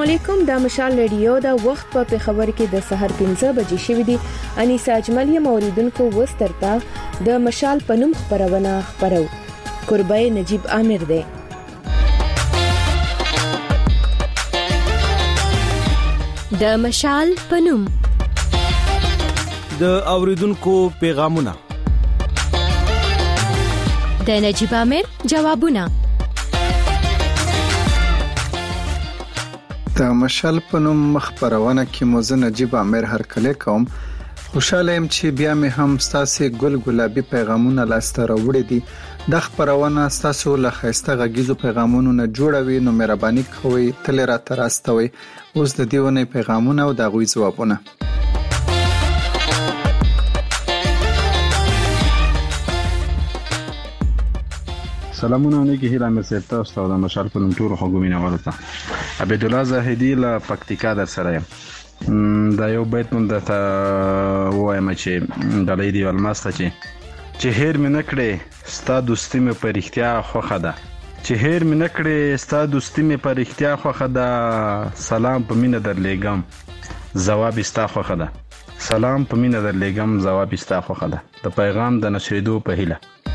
علیکم. د مشال رادیو د وخت په خبر کې د سحر 15 بجې شوې دي. انیسا اجمل یم اوریدونکو وسترتا د مشال پنوم خبرونه خبرو. قربای نجیب عامر دی. د مشال پنوم د اوریدونکو پیغامونه، د نجیب عامر جوابونه. د مشال پنوم خبرونه کې موزه نجیب عامر هرکله کوم. خوشاله يم چې بیا مې هم ستاسو ګل ګلابي پیغامونه لاسته راوړي دي. د خبرونه ستاسو له خسته غږیزو پیغامونو نه جوړوي، نو مهرباني کوئ تل را تراستوي. اوس د دیونه پیغامونه او د غوي جوابونه. سلامونه علیکم. هیله مې سره تاسو د مشال پنوم ټول حکومینه ورته عبد الله زاهدی له پکتیکا در سره یم. دا یو بیت مون د وایم چې د لیدي الماسخه چې هیر مې نکړې ستا دوستي مې په اړتیا خوخه ده، چې هیر مې نکړې ستا دوستي مې په اړتیا خوخه ده. سلام په مینه درلېګم جواب استا خوخه ده. سلام په مینه درلېګم جواب استا خوخه ده. د پیغام د نشریدو په هیله.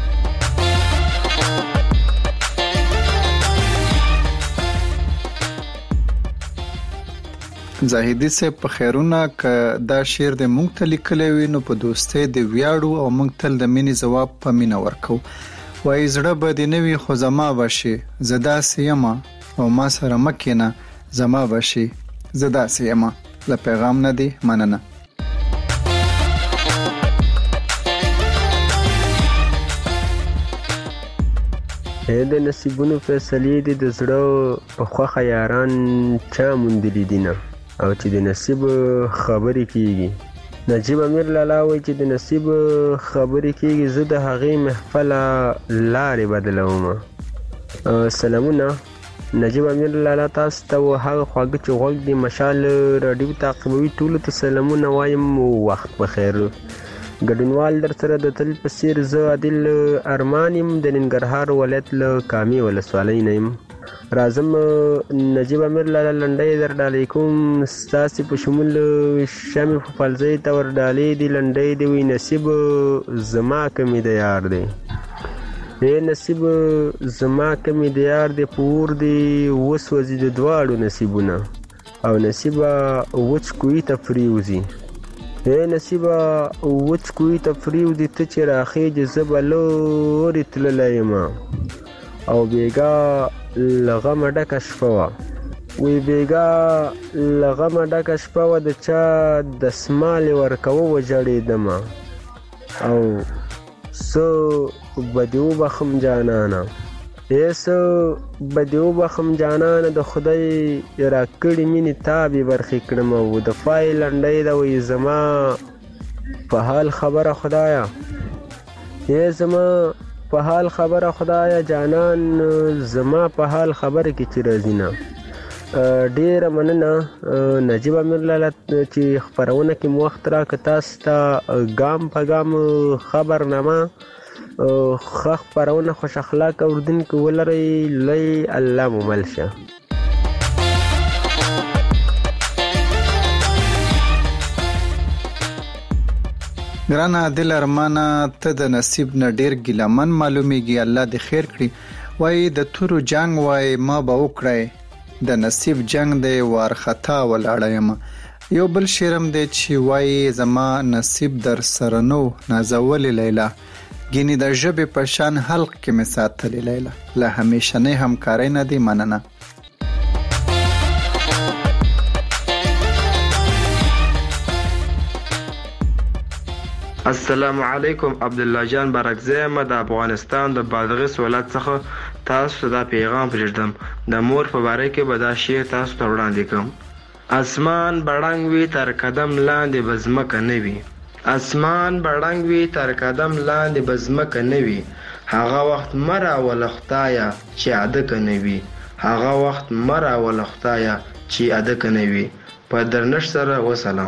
زاهدی سے په خیرونه ک دا شعر د مونږ ته لیکلی وي، نو په دوستۍ د ویاړو او مونږ تل د مینې جواب په مینه ورکو. وای زړه به د نوی خو زما بشي زدا سیما او ما سره مکینه زما بشي زدا سیما. له پیغام نه دی مننه. د نصیبونو فیصلې دي د زړه په خوخه یاران چا مونډلې دي نه، او چې د نصیب خبرې کیږي. نجیب امیر لالا وایي چې د نصیب خبرې کیږي، زه د هغې محفل لارې بدلوم. سلامونه نجیب امیر لالا تاسو ته او هغه خواږه چې غوږ دی مشال رادیو تعقیبوي ټولو ته سلامونه وایم. وخت بخیر. ګډونوال در سره د تل په څیر زه عادل ارمان یم د ننګرهار ولایت له کامې ولسوالۍ نه یم. راځم نجیب امیر لالا لنډۍ در ډالۍ کوم. ستاسې په شمول شمې په فلزۍ ته ور ډالۍ دي لنډۍ دی. وی نصیب زما کمې د یار دی، نصیب زما کمې د یار دی. پور دی وسوځي د دواړو نصیبونه، او نصیبه وچ کوی ته فریوزي. نصیبه وچ کوی ته فریوزي ته چې راخېږي زه به لورې تللی یم، او بیګا لغمه ډکه شپه وه. وی بیګا لغمه ډکه شپه وه د چا دسمالې ورکوه وژړېدمه، او څه به دې وبخم جانانه، څه به دې وبخم جانانه. د خدای راکړې مینې تابې برخې کړم. او د فای لنډۍ ده وی زما په حال خبره خدایا، زما په حال خبره خدایا جانان زما په حال خبره کې چې راځي نه. ډیره مننه نجیب امیر لالا چې خبرونه کې وخت راکړ. تاسو ته ګام په ګام خبرنامه ښه خبرونه خوش اخلاق اوریدونکي ولرئ. لوی الله مو مل شه. ګرانه عادل ارمانه ته د نصیب نه ډیر ګیلمن معلومیږي. الله دې خیر کړي. وای د تورو جنگ وای ما به وکړای، د نصیب جنگ دی وارخطا ولاړم. یو بل شعرم دی چې وای زما نصیب در سره نو نازول لیلا، ګینې د ژبې په شان حلق کې مې ساتلې لیلا. له همیشنۍ همکارۍ نه دی مننه. السلام علیکم. عبد الله جان برکزی یم د افغانستان د بادغیس ولایت څخه. تاسو دا پیغام پرېږدم. د مور په باره کې به دا شعر تاسو ته وړاندې کوم. اسمان بړنګ وي تر قدم لاندې به ځمکه نه وي، اسمان بړنګ وي تر قدم لاندې به ځمکه نه وي. هغه وخت مه راوله خدایه چې عدکه نه وي، هغه وخت مه راوله خدایه چې عدکه نه وي. په درنښت سره وسلام.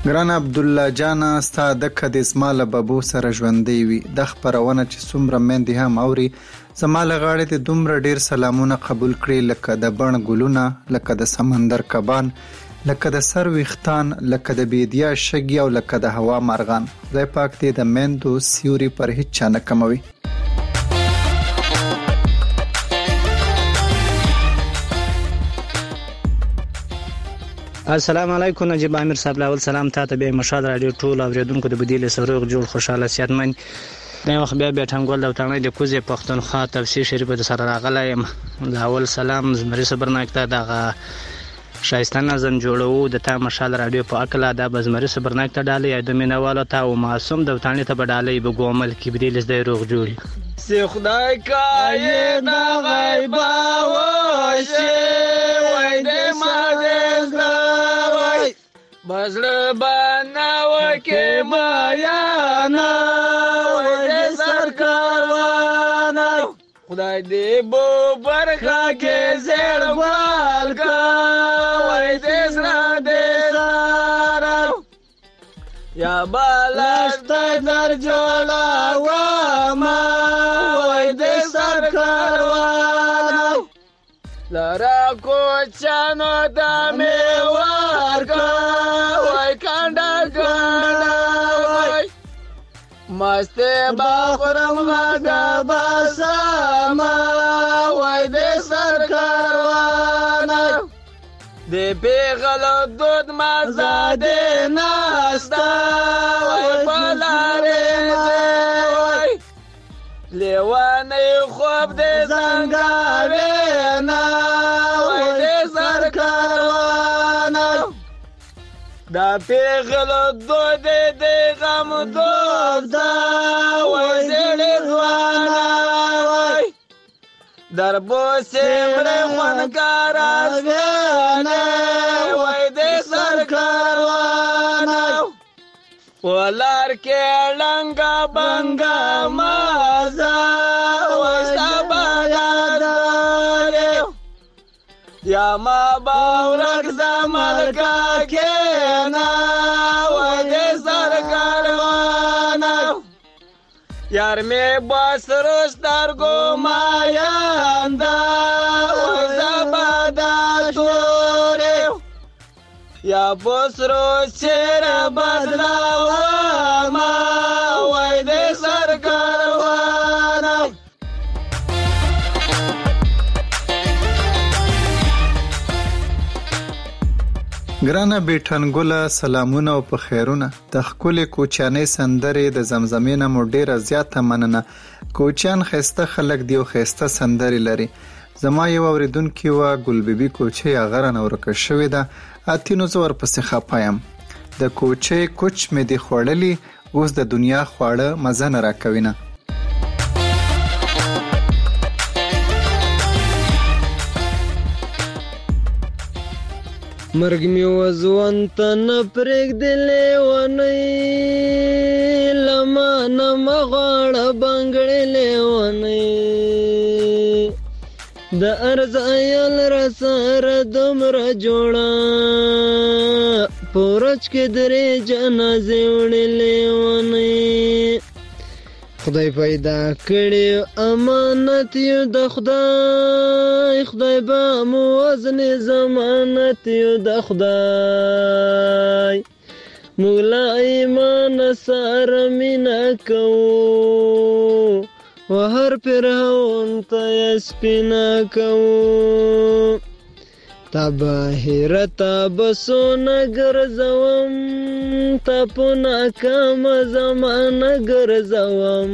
ګران عبد الله جان ستا د کدي اسماعیل بابو سره ژوندې وي د خبرونه چې څومره مندي هم اوري زماله غاړې ته دومره ډیر سلامونه قبول کړي لکه د بڼ ګلونه لکه د سمندر کبان لکه د سر ویختان لکه د بیدیا شګي او لکه د هوا مارغان خدای پاک دې د مندو سیوري پر هیڅ چا نه کموي. السلام علیکم نجیب امیر صاحب لاول سلام ته به مشال رادیو ټول اوریدونکو د بدیل سروغ جوړ خوشاله صحتمن د وخت بیا ټنګول د وطن د کوزې پښتونخوا تفسیر شریف د سره راغلی لاول سلام زمری صبرناک ته دغه شایسته نظم جوړو د تا مشال رادیو په اکلا د بزمری صبرناک ته ډالې د مینوالو ته او معصوم د وطن ته بدالې به ګومل کې بدیل د روغ جوړ سي خدای کای د غیبا وشه وای د مازه وای بزړه بناو کې مایا نه وای د سرکاروانه خدای دې بو برخه کې زړ ګوال کا وای دې سره دې سره یا بالاشت در جوړا و ما وای دې سرکاروانه لرا کوچانو د میوار کا وای کانډا کانډا وای مست باخرم غدا باسما وای دې سرکاروانه دې پیغلو دود مزه دې ناستا وای پلاره وای لیوانه خوب دې زنګاوي نه وای دې سرکاروانه دا پیغلو دود دې غم دود دا وای دې ځوانه وای دربو سیمړې خونکارا زنه وای دې سرکاروانه ولار کې لنګا بنګا مازا وای سبا یاداره یا ما باورک زمل کا کېنا وای دې سرکاروانه یار می باسروش درگو ماینده وای زبادا توره یا باسروش چیر بدلاوما وای دې سرکاروانه ګرانه بیٹنګوله سلامونه او په خیرونه د خپل کوچانې سندرې د زمزمینه مو ډیره زیاته مننه کوچان خسته خلک دی او خسته سندرې لري زما یو اوریدونکو وا ګلبيبي کوچې غرن ورکه شوې ده اتینو زور پسې خپایم د کوچې کوچ مې دی خوړلې اوس د دنیا خواړه مزه نه راکوینه مرګ می وزوان تن پرګ دلې ونی لما نم غړ بنګړلې ونی د ارزایل رسر دمر جوړا پورچ کې درې جنازې وړلې ونی خدای پیدا کړی امانت یو د خدای به مو وزن ضمانت یو د خدای مولا ایمان سره مینا کوو و هر پرهون ته سپینا کوو تا بهیرت بسونه ګرځوم تا په ناکام زمانه ګرځوم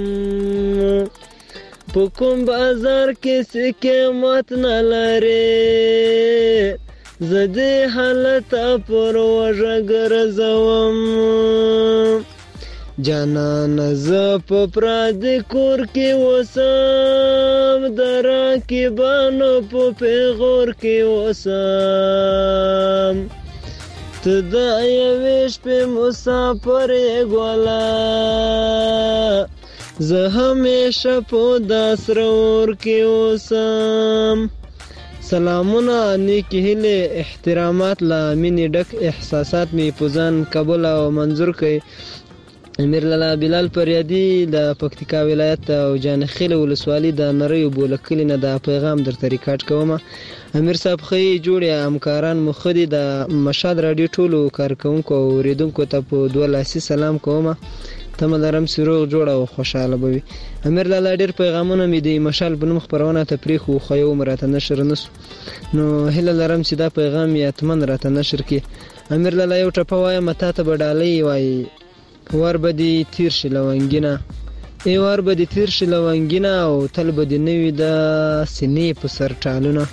په کوم بازار کې څه قیمت نه لري زه دې حالت پر وژه ګرځوم جانان زه په پردي کور کې وسم درا کې بانو په پیغور کې وسم ته د یوې شپې مسافر یې ګولا زه همیشه په داسرور کې اوسم سلامونه، نیکی هیلې، احترامات، له مینې ډک احساسات مې په ځان قبول او منظور کړئ. امیر لالا بلال فریادي د پکتیکا ولایت او جانخیل ولسوالي د نریو بوله کلي نه دا پیغام درته ریکارډ کوم. امیر صاحب خې جوړې همکاران مو ښه دي. د مشال راډیو ټولو کارکوونکو او اوریدونکو ته په دوه لاسي سلام کوم. تمه لرم چې روغ جوړ او خوشحاله به وي. امیر لالا ډېر پیغامونه مې د مشال په نوم خپرونه ته پرېښو خو یو م راته نشر نه سو، نو هیله لرم چې دا پیغام یې حتما راته نشر کړي. امیر لالا یو ټپه وایم تا ته به ډالۍ وایي ور به دې تیر شي لونګینه، ای ور به دې تیر شي لونګینه او تل به دې نه وي د سینې په سر ټالونه.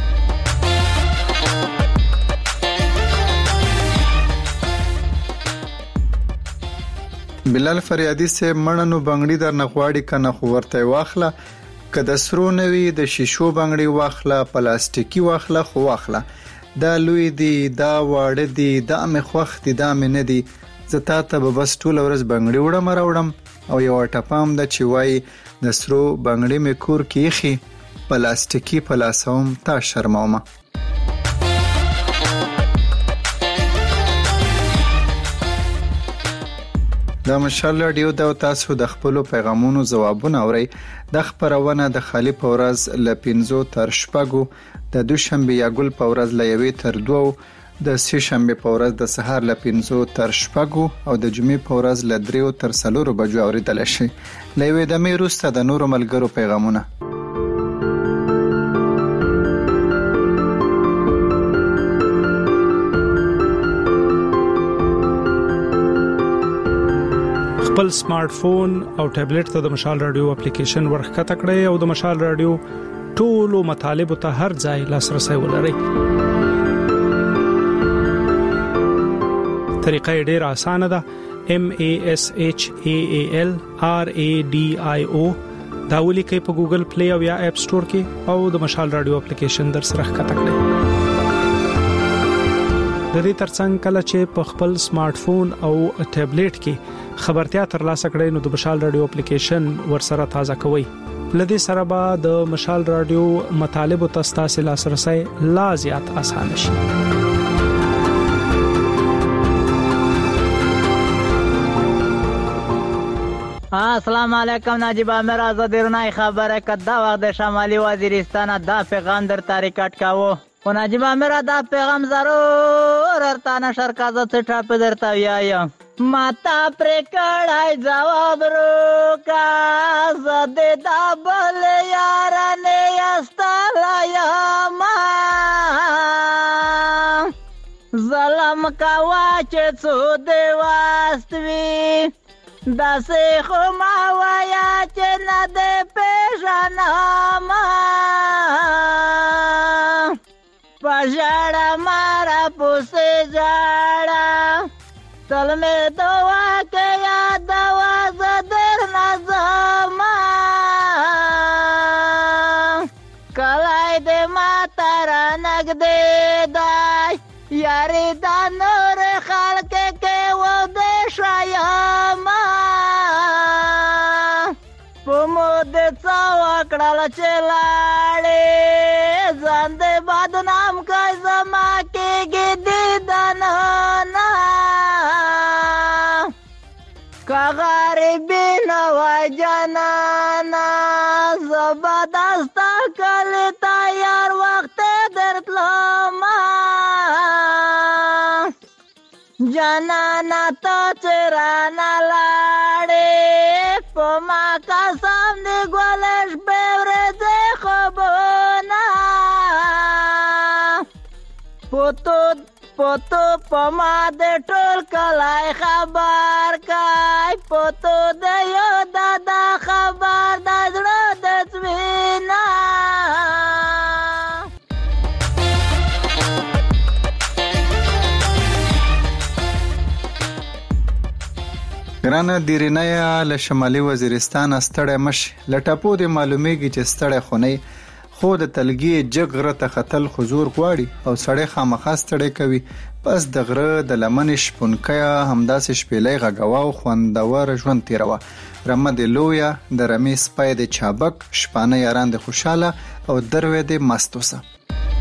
بلال فریادي سے مړنو بنگړي در نغواړي کنه خو ورته واخله، که د سرو نوي د شیشو بنگړي واخله، پلاستیکي واخله خو واخله، دا لوی دی دا واړه دی دا مې خوښ دی دا مې نه دی، زه تا ته به بس ټوله ورځ بنګړي وړم راوړم. او یو ټپام ده چې وایي د سرو بنګړي مې کور کې ایښي، پلاستیکي پلاسوم تا شرمومه. دا مشال راډیو دا تاسو د خپلو پیغامونو ځوابونه اورئ. د خبرونه د خالی په ورځ ل 5 تر 6، د دوشنبه یا ګل په ورځ ل 1 تر 2، د سه شنبه په ورځ د سهار ل 5 تر 6 او د جمعې په ورځ ل 3 تر 4 بجو اوریدل شي. لوي د مې روسته د نورو ملګرو پیغامونه. خپل سمارټ فون او ټابلیټ ته د مشال رادیو اپلیکیشن ورخکته کړئ او د مشال رادیو ټولو مطالب ته هر ځای لاسرسي ولرئ. طریقه ډېر اسانه ده. MASHAAL RADIO دا ولیکئ په ګوګل پلی او یا اپ سٹور کې او د مشال رادیو اپلیکیشن در سره ښکته کړئ. د دې ترڅنګ کله چې په خپل سمارټ فون او ټابلیټ کې خبرتیا ترلاسه کړئ نو د مشال رادیو اپلیکیشن ورسره تازه کوئ. لدې سره به د مشال رادیو مطالب او تاسو لاسرسي لا زیات اسانه شي. السلام علیکم. ناجیب امیر آزاد رونای خبره کده وخت د شمالي وزیرستان دا پیغام در ریکارډ کاوه. و ناجیب امیر دا پیغام ضرور ارتا نشر کازه څټه په درته ویایم. ماتا پر کړای جواب روکا زده دا بل یارانه استلایا ما ظلم کوا چې څو دی واستوي داسې خو ما وایا چې نه دې پېژنم په ژړه ماره پسې ژړه تل مې دوا کې یادوه زه درنه ځمه کلی دې ماته رانږدې دی یارې دا نورې خلکې کې ودې شویمه په مو دې څه وکړل چې لاړې ځان دې بدنام کړ زما کېږي دیدنونه که غریبي نه وای جانانه زه به دا ستا کلي ته یار وختې درتلمه جانانه ته چې رانه لاړې په ما قسم دې ګلې شپې ورځې خوبونه پوتو په ما دې ټول کلی خبر کای پوتو دې یو دادا خبر د زړه د سوینه ګرانه دیرینه له شمالي وزیرستان ستړی مش لټاپو د معلومیږي چې ستړی خونی خو د تلګي جګره ته خطل حضور غواړي او سړی خامخا ستړی کوي. پس د غره د لمن شپونکیا همداسې شپېلې غږوا او خوندور ژوند تیروا. رمه د لویا د رمې سپای د چابک شپانه یاران د خوشاله او دروي د مستوسه.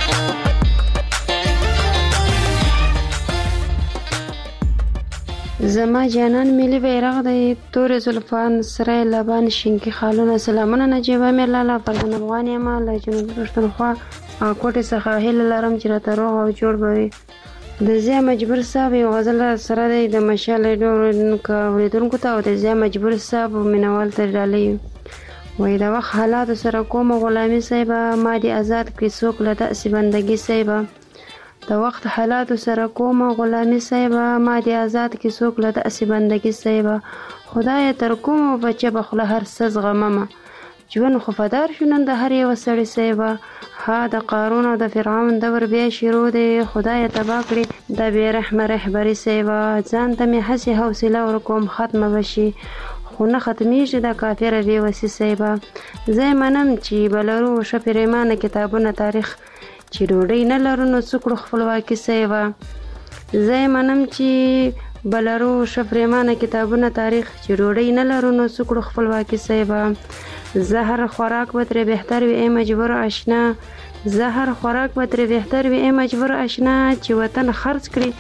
زما جانان ملي بیرغ دی تور زلفان سره لبان شینکی خالونه سلامونه نجیب امیر لالا پردن افغان یم له جنوبي پښتونخوا کوټې څخه هیله لرم چې راته روغ او جوړ به وي. د ضیا مجبور صاحب یو غزل سره دی د مشال اوریدونکو ته او د ضیا مجبور صاحب مینوال ته ډالۍ وایي د وخت حالاتو سره کومه غلامي صاحبه ما دې آزاد کړي څوک له داسې بندګي صاحبه د وخت حالاتو سره کومه غلامي صاحبه ما دې آزاد کړي څوک له داسې بندګي صاحبه خدای تر کومه بچه به خوله هر څه زغممه ژوند خو فدار شو نن د هر یوه سړي صاحبه ها د قارون او د فرعون دور بیا شروع دی خدای تباه کړي د بې رحمه رهبري صاحبه ځان ته مې هسې حوصله ورکوم ختمه به شي خو نه ختمیږي د کافره بېوسي صاحبه زه یې منم چې به لرو ښه پرېمانه کتابونه تاریخ چې ډوډۍ نه لرو نو څه کړو خپلواکي صاحبه زه یې منم چې به لرو ښه پرېمانه کتابونه تاریخ چې ډوډۍ نه لرو نو څه کړو خپلواکي صاحبه زهر خوراک به ترې بهتر وي ای مجبور آشنا زهر خوراک به ترې بهتر وي ای مجبور آشنا چې وطن خرڅ کړي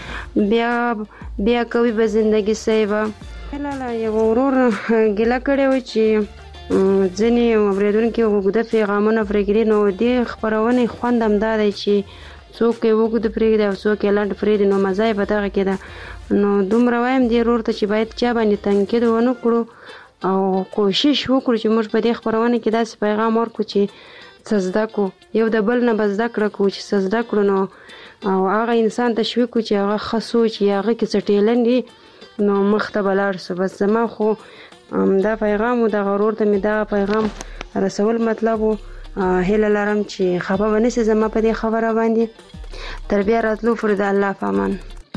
بیا کوي به زندگی صاحبه لاله یو ورور ګیله کړې و چې ځینې اورېدونکي اوږده پیغامونه پرېږدي نو دې خپرونې خوند همدا دی چې څوک یې اوږد پرېږدي او څوک یې لنډ پرېږدي نو مزه یې په دغه کې ده نو دومره وایم دې ورور ته چې باید چا باندې تنقید ونه کړو او کوشش وکړو چې موږ په دې خپرونه کې داسې پیغام ورکړو چې څه زده کړو یو د بل نه به زده کړه کړو چې څه زده کړو نو او هغه انسان تشویق کړو چې هغه ښه سوچ یا هغه کې څه ټیلنټ وي نو مخ ته به لاړ شو بس زما خو دا پیغام و دغه ورور ته مې دغه پیغام رسول مطلب و هیله لرم چې خفه به نه سي زما په دې خبره باندې تر بیا راتلو پورې د الله په امان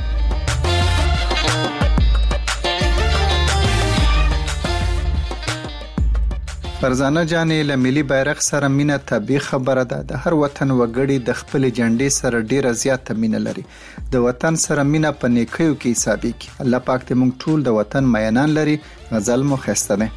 فرزانه جانې له ملي بیرغ سره مینه طبیعي خبره ده د هر وطن وګړي د خپل جنډې سره ډیره زیاته مینه لري د وطن سره مینه په نیکیو کې حسابيږي الله پاک دې موږ ټول د وطن مینان لري غزل مو خسته ده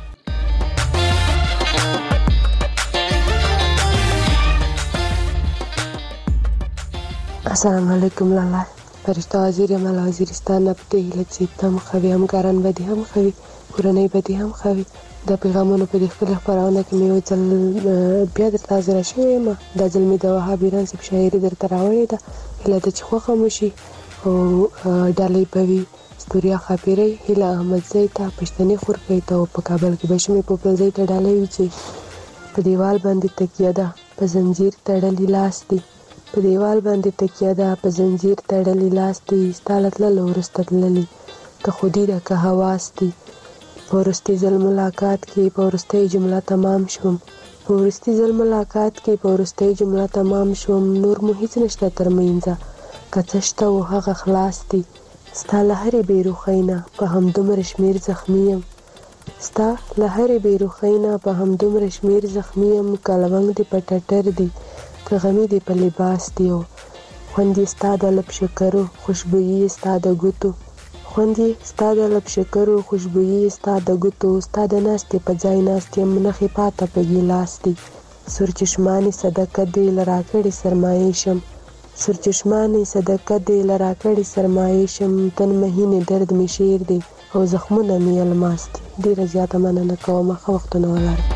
السلام علیکم لالا فرشته وزیر مال وزیرستان په هیله چې تم خوي همکاران به دي هم خوي کورنۍ به دي هم خوي د پیغامونو په خپل خبرونه کې مې یو ځل بیا درته حاضر شوم دا ځل مې د وهاب ایران صاحب شاعري درته راوړې ده هله د چخوخه مشي او ډالۍ بوي ستوریا خاپيري هله احمد زید ته پښتني خورکې ته په کابل کې بشمه په پل زید ډالۍ وچی په دیوال باندې تکیه ده په زنجیر تړلې لاس دي په دیوال باندې تکیه ده په زنجیر تړلې لاس دي ستالت له ورستدللې که خودي ده که حواس دي پورستی ځل ملاقات کې پورستی جمله تمام شوم پورستی ځل ملاقات کې پورستی جمله تمام شوم نور مو هیڅ نشته ترمنځ کڅشته او هغه خلاص دي ستا له هرې بیروخینه په همدومره شمیر زخمی یم ستا له هرې بیروخینه په همدومره شمیر زخمی یم کلونګ دې په ټټر دي که غمی دې په لباس دی خوند یې ستا د لب شکرو خوشبویي ستا د ګوتو خوند یې ستا د لب شکرو خوشبویي ستا د ګوتو ستا د ناستې په ځای ناستې یم نښې پاته په ګیلاس دي سور چشمانې صدقه دې له راکړې سرمایې شم سور چشمانې صدقه دې له راکړې سرمایې شم تن مهینې درد مې شیر دی او زخمونه مې الماس دي ډېره زیاته مننه کوم ښه وختونه ولرئ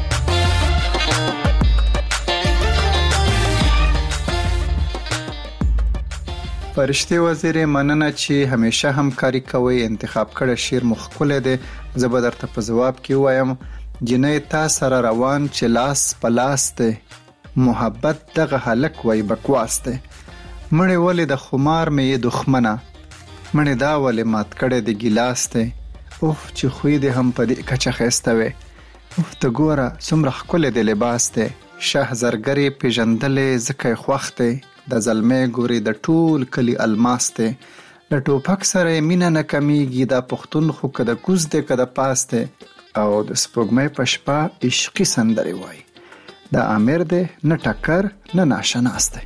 فرشتي وزیر مننه چې همیشه همکاري کوي انتخاب کړه شعر مخکله دي زه به درته په جواب کې وایم جنې تا سره روان چې لاس پلاس ته محبت دغه هلک وای بکواس ته مړې ولې د خمار مې دښمنه مړې دا ولې مات کړه د ګلاس ته اوف چې خوې دې هم په دې کچه خسته وي اوف ته ګوره څومره خکله د لباس ته شه زرګری پیژندلې زکه خوخته د زلمې ګوري د ټول کلی الماس ته د ټوپک سره مینه نه کمیږي د پښتون خو کده کوز دې کده پاس ته او د سپوږمۍ پشپا عشقي سندري وای د امیر دې نه ټکر نه ناشناس ته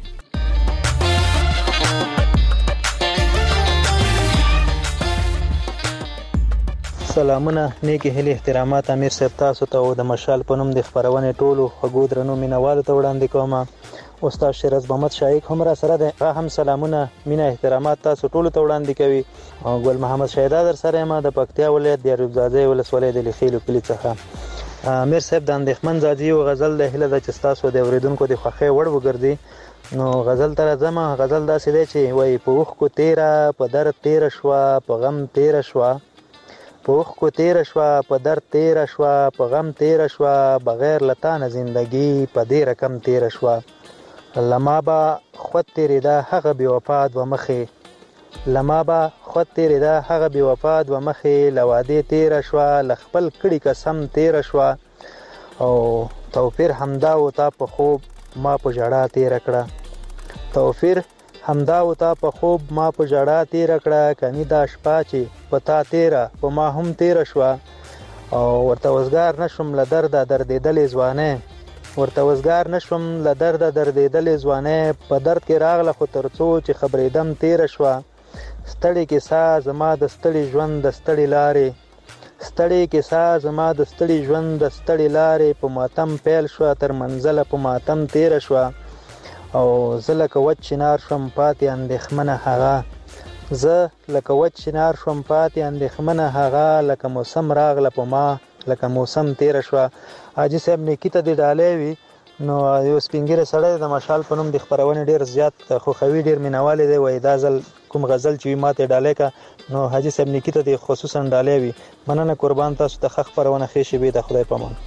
سلامونه نیکی هلي احترامات امیر صاحب تاسو ته او د مشال په نوم د خبرونه ټولو غو درنو مینوالو ته وړاندې کوم استاد شیراز محمد شایق هم را سره ده. هم سلامونه مینه احترامات تاسو ټول ته وړاندې کوي. ګل محمد شهدا در سره ما د پکتیا ولایت د ریوزاده ولسوالۍ د لخیلو کلی څخه. امیر صاحب د اندېښمن زادي او غزل د هله د چستاسو د اوریدونکو د خوخه وړ وګرځي. نو غزل تر زما غزل داسې دی چې وای په وخ کو تیرا په در تیر شوا په غم تیر شوا په وخ کو تیر شوا په در تیر شوا په غم تیر شوا بغیر لتان زندگی په دې رقم تیر شوا لما با خود تیرې دا هغه بی وفاد و مخې لما با خود تیرې دا هغه بی وفاد و مخې لواده تیر شوا لخپل کړي قسم تیر شوا او توفیر همدا و تا په خوب ما په جړه تیر کړه توفیر همدا و تا په خوب ما په جړه تیر کړه کني دا شپه چې پتا تیر په ما هم تیر شوا او ورته وزګار نشم ل دردېدلې ځوانه ورته وزګار نشم ل دردېدلې ځوانه په درد کې راغله خو ترڅو چې خبرېدم تیر شوا ستړي کې سا زما د ستړي ژوند د ستړي لارې ستړي کې سا زما د ستړي ژوند د ستړي لارې په ماتم پیل شو تر منزله په ماتم تیر شو او زه لکه وچ چنار شوم پاتې اندېښمنه هغه زه لکه وچ چنار شوم پاتې اندېښمنه هغه لکه موسم راغله په ما لکه موسم تیر شو. حاجی صاحب نیکی ته دی ډالې وي نو یو سپینګیره سړی د مشال په نوم د خبرونه ډیر زیات خوخوي ډیر مینوالي دی وای دا ځل کوم غزل چې ماته ډالې کا نو حاجی صاحب نیکی ته د خصوصا ډالې وي مننه قربان تاسو ته خبرونه خېشي به د خدای په امان.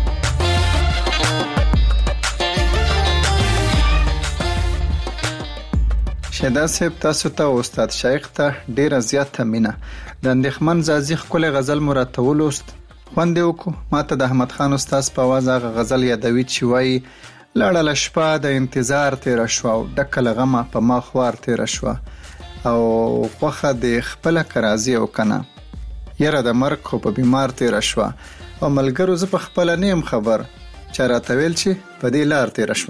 شهدا صاحب تاسو ته استاد شایق ته ډیره زیاته مینه د اندېښمن زازي خپل غزل مرته ولوست خوند وکړو. ماته د احمد خان استاد په आवाज هغه غزل یادوي چې وایي لړل شپه د انتظار تیر شو او ډکل غمه په ما خوار تیر شو او خوخه د خپل کرازي او کنه یره د مرګ خو په بیمار تیر شو او ملګرو ز په خپل نیم خبر چرته ویل چې په دې لار تیر شو.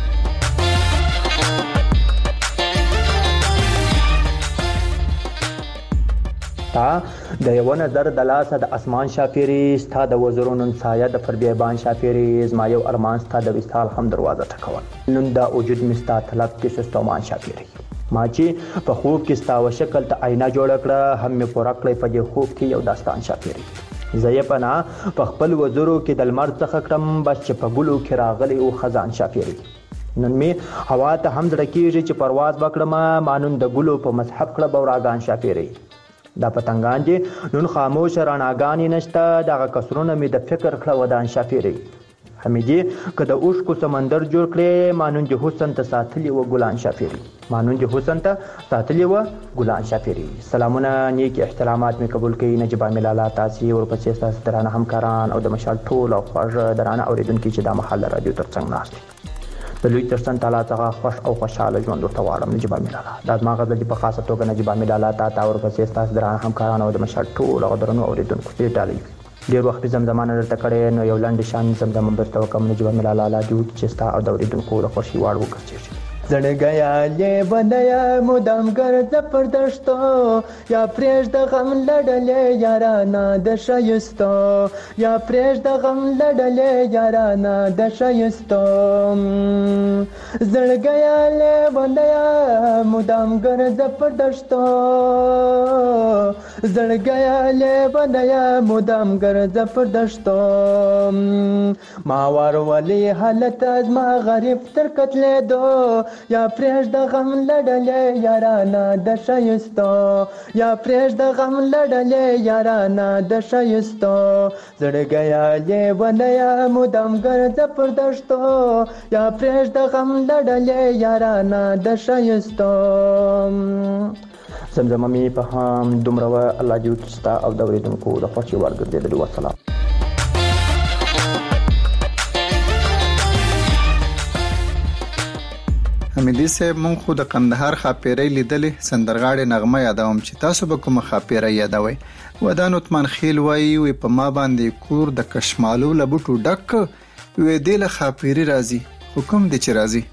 تا د یو نظر د لاسه د اسمان شافيري ستا د وزرونو سایه د فربيبان شافيري زما یو ارمان ستا د وصال هم دروازه ټکول نن دا وجود مستا طلب کې سستومان شافيري ما چې په خوب کې ستا وشکل ته آینه جوړ کړه هم می پوره کړې په دې خوب کې یو داستان شافيري زې پنا په خپل وزرو کې د لمر څخه کړم بس چې په ګلو کې راغلي او خزان شافيري نن می هوا ته هم ځړکیږي چې پرواز وکړم مانون د ګلو په مصحف کړه بوراګان شافيري دا پتنګان چې نن خاموش رڼاګانې نشته دغه کسرونه می د فکر کړه ودان شافيري حمیدي که د اوښ کو سمندر جوړ کړي مانون د حسن ته ساتلی و ګلان شافيري مانون د حسن ته ساتلی و ګلان شافيري. سلامونه نیک احترامات می قبول کړئ نجيب ملاله تاسو ورپسې تاسو درانه همکاران او د مشال ټول او خوږ درانه اوریدونکو چې د محل رادیو ترڅنګ ناست د لوی ترسن تعالی څخه خوش او خوشاله ژوند ورته واړم نجيب ملاله دا ما غزل په خاصه توګه نجيب ملاله تا ورپسې تاسو درانه همکاران او د مشال ټول او درانه اوریدونکو چې ډالۍ ډیر وخت زمزمانه درته کړې نو یو لاندې شان زمزمه برته وکم نجيب ملاله لا دی چې ستا او د اوریدونکو د خوشي واړ وکړي. زړ گیا لې بندیا مدام ګرځ پر دشتو یا پرېش د غم لړلې یارانه د شایستو یا پرېش د غم لړلې یارانه د شایستو زړ گیا لې بندیا مدام ګرځ پر دشتو زړ گیا لې بندیا مدام ګرځ پر دشتو ما ور ولي حالت از ما غریب تر کتلې دو یا پرېش د غم لړلې یارانه د شایستو یا پرېش د غم لړلې یارانه د شایستو زړ گیا لې ونیا مدام ګرځ پر دشتو یا پرېش د غم لړلې یارانه د شایستو. زمزمه می په هم دومره الله دې ستا او د اوریدونکو د خوشي ورګرځېدل. والسلام. حمیدي صاحب مونږ خو د قندهار خاپیرۍ لیدلې سندرغاړي نغمه یادوم چې تاسو به کومه خاپیرۍ یادوي. ودان عثمان خیل وایي په ما باندې کور د کشمالو لبټو ډک وې د له خاپیري راځي حکم دي چې راځي.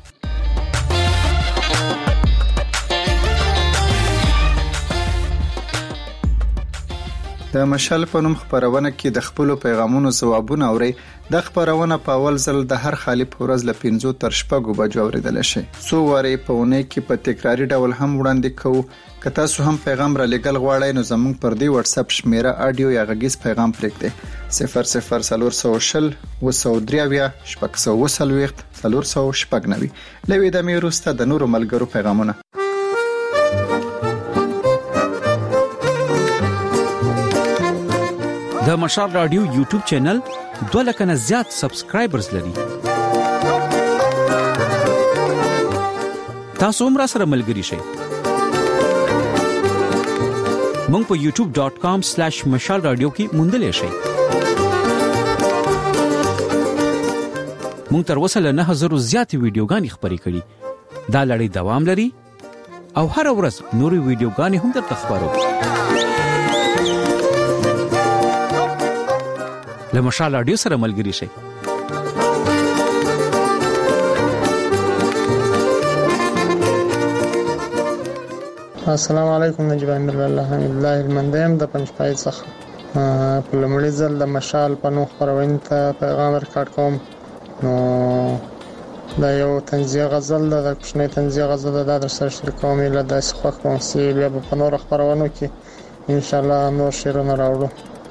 د مشال په نوم خبرونه کې د خپل پیغامونو ځوابونه اوري. د خبرونه په اول ځل د هر خالي په ورځ له 5 تر 6 بجو اوریدل شي. څو واره په ونه کې په تکراری ډول هم وړاندې کوو. که تاسو هم پیغام را لګل غواړئ نو زموږ پر دې واتس اپ شمیره اډیو یا غږیز پیغام پرېږدئ 0040 203 640 490 لوي د میروسته د نورو ملګرو پیغامونه. د مشال رادیو یوټیوب چینل 2 لک نه زیات سبسکرایبرز لري. تاسو هم را سره ملګری شئ. مونږ په youtube.com/mashal radio کې موندلې شئ. مونږ تر اوسه له 9000 زیاتې ویډیوګانې خبرې کړې. دا لړۍ دوام لري او هر ورځ نورې ویډیوګانې هم درته خبرو. له مشال رادیو سره ملګری شئ. السلام علیکم نجیب امیر الله حمید الله المندیم د پنځپای څخه په لومړي ځل د مشال په نوم خبرونه ته پیغام ریکارډ کوم. نو دا یو طنزیه غزل ده، د کوچنۍ طنزیه غزل ده. دا در سره شریکوم له داسې خوښ کوم چې بیا په نور خبرونو کې ان شاء الله نور شعرونه راوړو.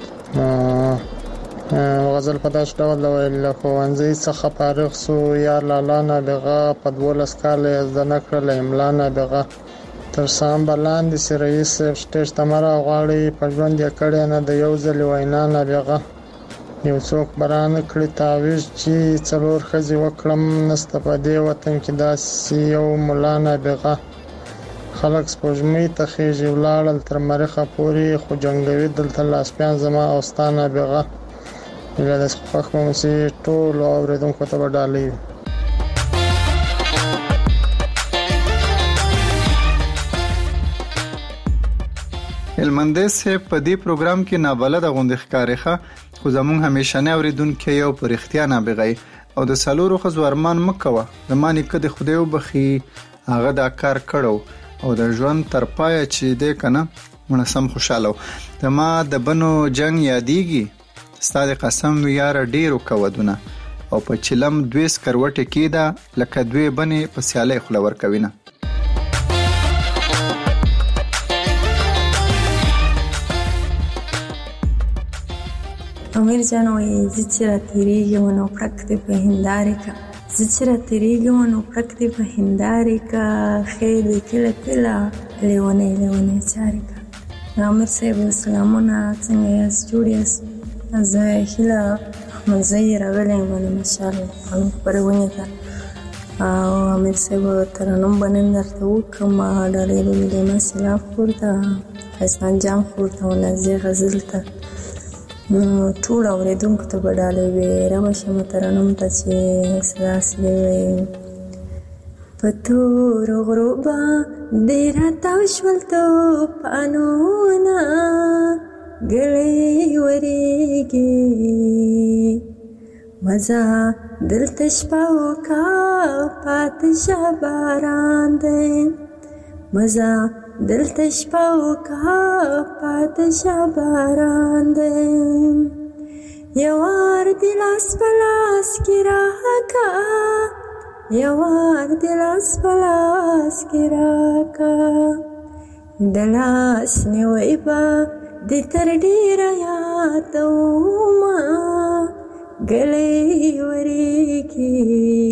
غزل په داس ډول ویل له ښوونځي څخه فارغ سو یا لالا نابغه په 12 کال زده نکړه املا نابغه تر سام بلاندې سي رئیس سټیج تمره غواړي په ژوند یې کړي نه د یو ځل وینا نابغه یو څوک بران کړی تعویض چې څلور خزي وکړم نست په دې وطن کې داسې یو مولا نابغه خلک سپوږمۍ ته خېږي ولاړل تر مریخه پورې خو جنگوي دلته لاسپیان زما او ستا نابغه له داس خوښ کوم چې ټول اوریدونکو ته وډالې. هلمندس په دې پروګرام کې نابلد غوندې ښکارېخه خو زموږ همیشنه اوریدونکو یو پر اختیار نابغي او د سالورو خزو ارمان مکوه زمانه کده خدای وبخي هغه دا کار کړو او د ژوند تر پای چې دې کنه منسم خوشاله تما د بنو جنگ یادېږي ستاسو قسم یار ډیرو کودونه او په چلم 2 کروټه کېده لکه دوی بنې په سیاله خلور کوینه. امیر جان وای زچرا تیریږي ونو پړک دې په هندارې کا زچرا تیریږي ونو پړک دې په هندارې کا خیر دې کله کله لیونه چارې کا. امیر صاحب سلامونه څنګه یاست جوړ یاست؟ زه هیله احمد زهیر راغلی یم د مشال خپرونې ته او امیر صاحب ترنم به نن درته وکړم ډالۍ به مې د مسلاف خور ته حسن جان خور ته او نازیه غزل ته ټول اوریدونکو ته به ډالۍ وي رابه شم ترنم ته چې داسې دی وایي په تورو غرو باندې راتاو شول توپانونه ګلې ورېږي مزه دلته شپه وکړه پاته شه باران دی مزه دلته شپه وکړه پاته شه باران دی یوار دې لاس په لاس کې راکړه یوار دې لاس په لاس کې راکړه د لاس نیوی به د تر ډیره یادومه ګلې ورېږي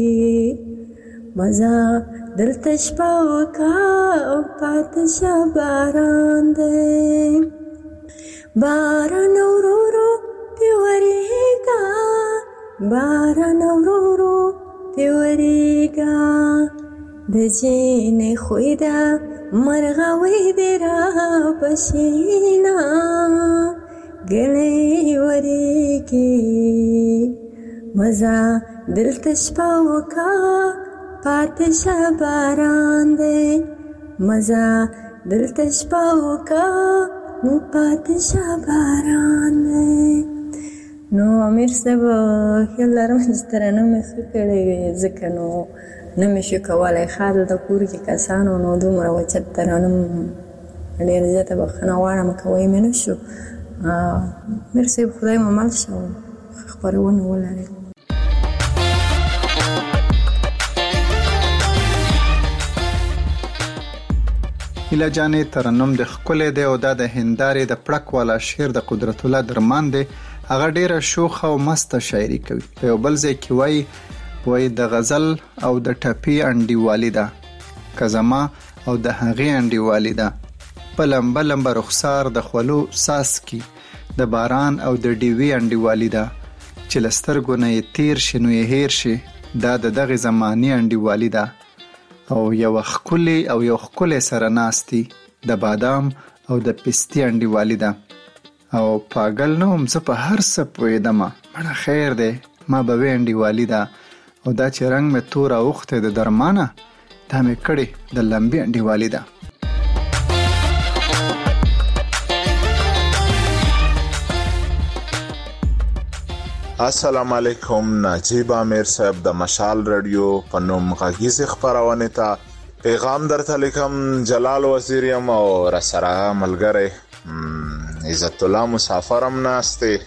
مزه دلته شپه وکړه پاته شه باران دی باران ورو ورو پې ورېږه باران ورو ورو پې ورېږه د جینې خوی ده مرغاوی دې رابشینا ګلې ورېږي مزه دلته شپه وکړه پاته شه باران دی مزه دلته شپه وکړه پاته شه باران دی. نو امیر صاحب خیال لرم چې ترنم مې ښه کړی وي ځکه نو نه مې شو کولی ښه دلته کور کې کسانو نو دومره وچت ترنم ډېر زیاته بخښنه غواړم کوی مې نه شو میر صاحب خدای مو مل شه او خپرونه ولري. هیله جانې ترنم د ښکلې دی او دا د هندارې د پړک والا شعر د قدرت الله درمان دی. هغه ډیره شوخه او مسته شاعري کوي. په یو بل ځای کې وایي د غزل او د ټپي انډیوالي ده که زما او د هغې انډیوالي ده. په لمبه لمبه رخسار د خولو ساس کی د باران او د ډیوي انډیوالي ده چې له سترګو نه یې تیر شي نو یې هیر شي. دا د دغې زماني انډیوالي ده او یو ښکلی سره ناستي د بادام او د پستې انډیوالي ده. او پاگل نه وم زه په هر څه پوهېدمه مړه خیر دی ما به وې انډیوالي ده. او دا چې رنګ مې تور اوښتی د درمانه دا مې کړې د لمبې انډیوالي ده. السلام علیکم. نجیب امیر صاحب د مشال رادیو په نوم غږیزې خپرونې ته پیغام درته لیکم. جلال وزیر یم او راسره ملګری عزت الله مسافر هم ناست دی.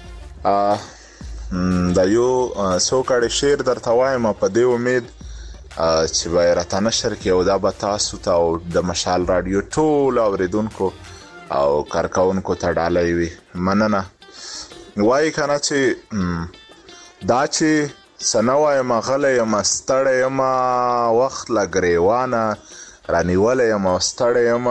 د یو څو کړی شعر درته وایم په دې امید چې به یې راته نشر کړي او دا به تاسو ته او د مشال رادیو ټولو اورېدونکو او کارکوونکو ته ډالۍ وي. مننه. وایي که نه چې دا چې څه نه وایم غلی یم ستړی یم وخت له ګریوانه رانیولی یم او ستړی یم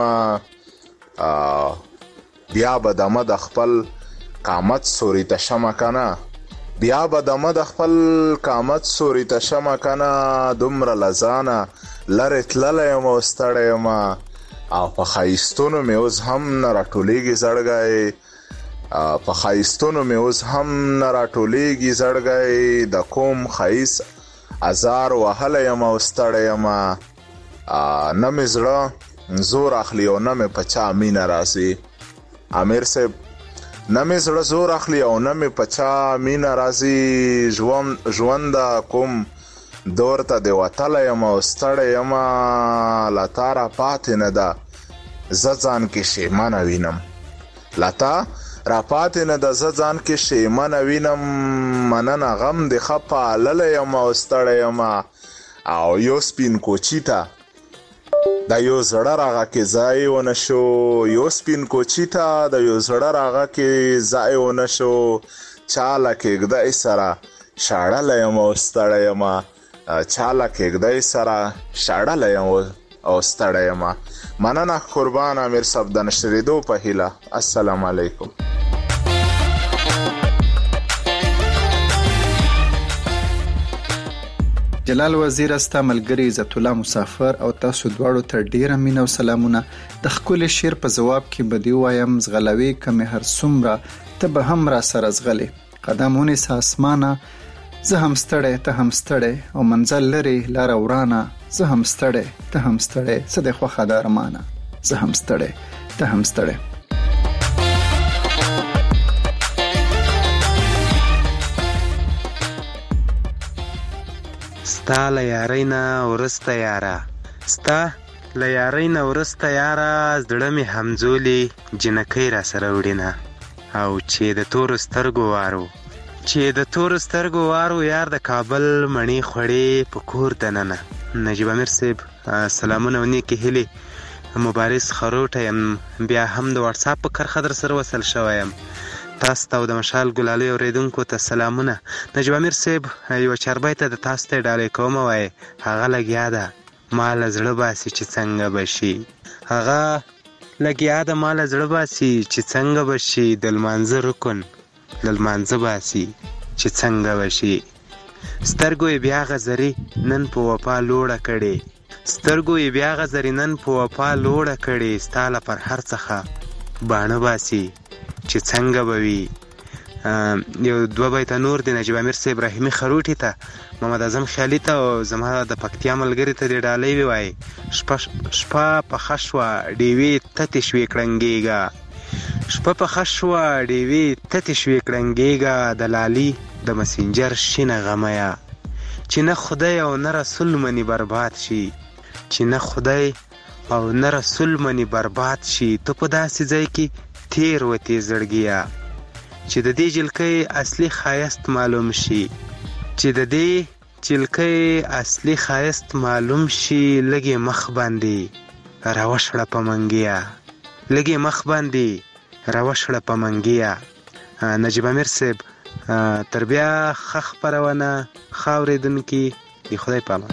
بیا به دمه د خپل قامت سوري ته شمه که نه بیا به دمه د خپل قامت سوري ته شمه که نه دومره له ځانه لرې تللی یم او ستړی یم او په ښایستونو مې اوس هم نه راټولیږي زړګی په ښایستونو مې اوس هم نه راټولیږي زړګی د کوم ښایست ازار وهلی یم او ستړی یم نه مې زړه زور اخلي او نه مې په چا مینه راځي. امیر صاحب نه مې زړه زور اخلي او نه مې په چا مینه راځي. ژوند کوم دور ته دې وتلی یم او ستړی یم له تا را پاتې نه ده زه ځان کې شیمنه وینم. له تا را پاتې نه ده زه ځان کې شیمنه وینم. مننه غم دې ښه پاللی یم او ستړی یم او یو سپین کوچي ته د یو زړه راغه کې ځای ونه شو. یو سپین کوچي ته د یو زړه راغه کې ځای ونه شو. چا له کېږدۍ سره شاړلی یم او ستړی یم چا له کېږدۍ سره شاړلی یم او ستړی یم. مننه قربان امیر صاحب د نشرېدو په هیله. السلام علیکم. جلال وزیر استا ملګری عزت الله مسافر او تاسو دواړو ته ډیره مینه او سلامونه. د ښکلي شعر په ځواب کې به دې وایم زغلوي که مې هر څومره ته به هم را سره زغلې. قدم ونیسه اسمانه زه هم ستړی ته هم ستړی او منزل لري لاره ورانه. زه هم ستړی ته هم ستړی څه دی خوښه د ارمانه. زه هم ستړی ته هم ستړی. ستا له یارۍ نه وروسته یاره ستا له یارۍ نه وروسته یاره زړه مې همزولې جنکۍ را سره وړینه او چې د تورو سترګو وارو یار د کابل مڼې خوړې په کور دننه. نجیب امیر صاحب سلامونه او نیکې هیلې. مبارز خروټه یم بیا هم د واتساپ په کرښه در سره وصل شوی یم. تاسو ته او د مشال ګلالۍ اورېدونکو ته سلامونه. نجیب امیر صاحب یوه چاربۍ ته د تاسو ته ډالۍ کومه وایي هغه لګیا ده ما له زړه باسي چې څنګه به شي. هغه لګیا ده ما له زړه باسي چې څنګه به شي. د لمانځه رکن له لمانځه باسي چې څنګه به شي. سترګو یې بیا غزري نن په وفا لوړه کړې ستا له پر هر څخه باڼه باسي چې څنګه به وي. یو دوه بیته نور د نجیب امیر صاحب رحیمي خروټي ته محمد اعظم خیالي ته او زما د پکتیا ملګري ته دې ډالۍ ووایي. شپه پخه شوه ډیوې تتې شوې کړنګېږه د لالي د مسنجر شینه غمیه چې نه خدای او نه رسول منی برباد شي. ته په داسې ځای کې تیر وتی زړګیا چې د دې جلکې اصلي خایست معلوم شي چې د دې جلکې اصلي خایست معلوم شي لګي مخ باندې راوشړه پمنګیا لګي مخ باندې راوشړه پمنګیا نجیب امیر صاحب تر بیا خخ پرونه خاورېدونکي دی خدای پامان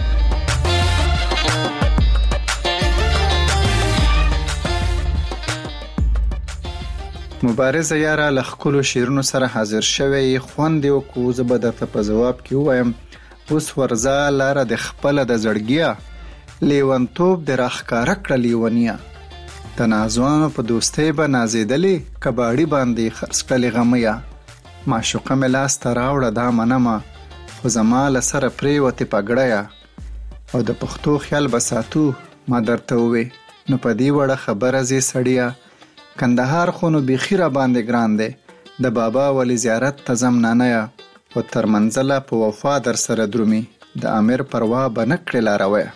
مبارزه یاره لخکلو شیرونو سره حاضر شوی خوند یو کو زه به درته په جواب کې وایم اوس ورځه لاره د خپل د زړګیا لیونتوب د راخکاره کړه لیونیا تنازوانو په دوستۍ به نازېدلې کباړي باندې خرڅ کړلې غمیا معشوقه مې لاس ته راوړه دا منمه خو زما له سره پرېوتې پګړیه او د پښتو خیال به ساتو ما درته ووې نو په دې وړه خبره ځې سړیه کندهار خو نو بیخي را باندې ګران دی د بابا ولی زیارت ته ځم نانیه او تر منزله په وفا در سره درومي د امیر پروا به نه کړې لارویه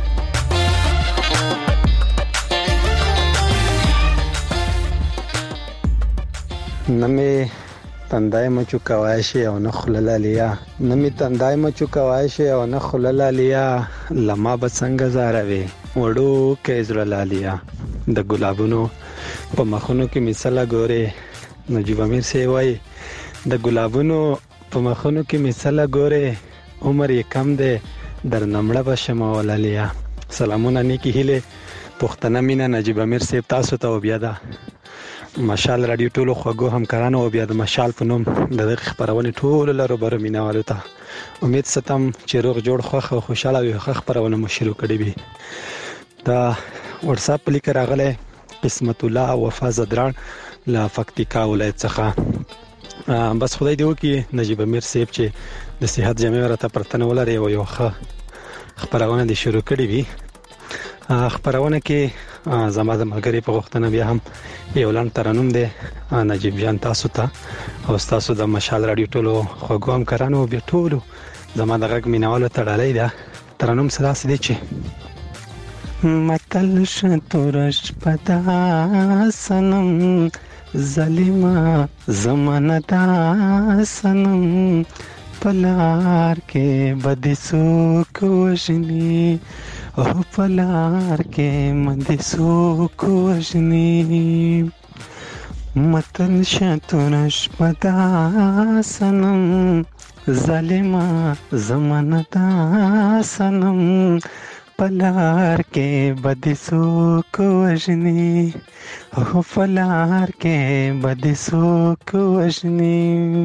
نمی تندای مچو کوایشی او نه خللالیا نمی تندای مچو کوایشی او نه خللالیا لما بڅنګ زاروي وړو کې زړلالیا د ګلابونو په مخونو کې مثلا ګوره نجیب امیر سی وای د ګلابونو په مخونو کې مثلا ګوره عمر یې کم دی در نمړه بشم ولالیا سلامونه نیکی هله پښتنه مینا نجیب امیر سی تاسو ته بیا ده مشال رادیو ټولو خوږو همکارانو او بیا د مشال په نوم د دغه خبرونه ټول لرو بر مینوالو ته امید ستم چې روغ جوړ خوخه او خوشاله وي خو خبرونه مو شروع کړي وي دا واتس اپ لیک راغله قسمت الله وفا زدران لا فکتیکا ولایت څخه بس خدای دې وکي نجیب امیر صاحب چې د صحت جامع راته پرتنه ولري او یو خبرونه دې شروع کړي وي خبرونه کې زما د ملګری په وختونه بیا هم یو لاند ترنم دی نجیب جان تاسو ته او تاسو د مشال رادیو ټولو خوږو همکارانو بیا ټولو زما د غږ مینوالو تړلې ده ترنم سره سدي چې متل شتورش پدا سنم ظالما زمانه دا سنم پلار کې بدسو کوشنی او پلار کې مندسو کوشنی متل شتورش پدا سنم ظالما زمانه دا سنم پلار کې بدسو کوشنی او پلار کې بدسو کوشنی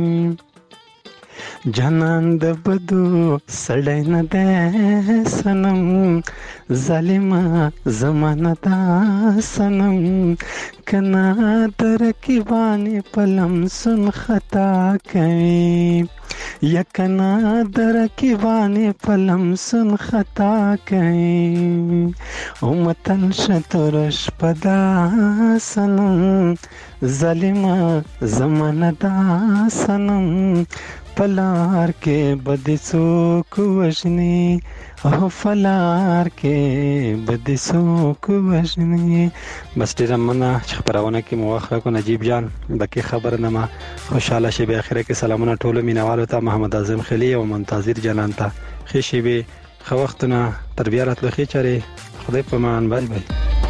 جانان د بدو سړی نه ده سنم ظالما زمانه دا سنم کنا در کی باندې پلم سن خطا کوي یکنا در کی باندې پلم سن خطا کوي او متن شترش پدا سنم ظالما زمانه دا سنم پلار کې بدسو کوشنی او فلار کې بدسو کوشنی بس ډیر مننه چې خبرونه کې مواخره کو نجیب جان بکې خبرنامه خوشاله شي به اخره کې سلامونه ټولو مینوالو ته محمد اعظم خلی او منتظر جنان ته خشي به خو وختونه تربیه راتلو خې چره خدای په مان بای بای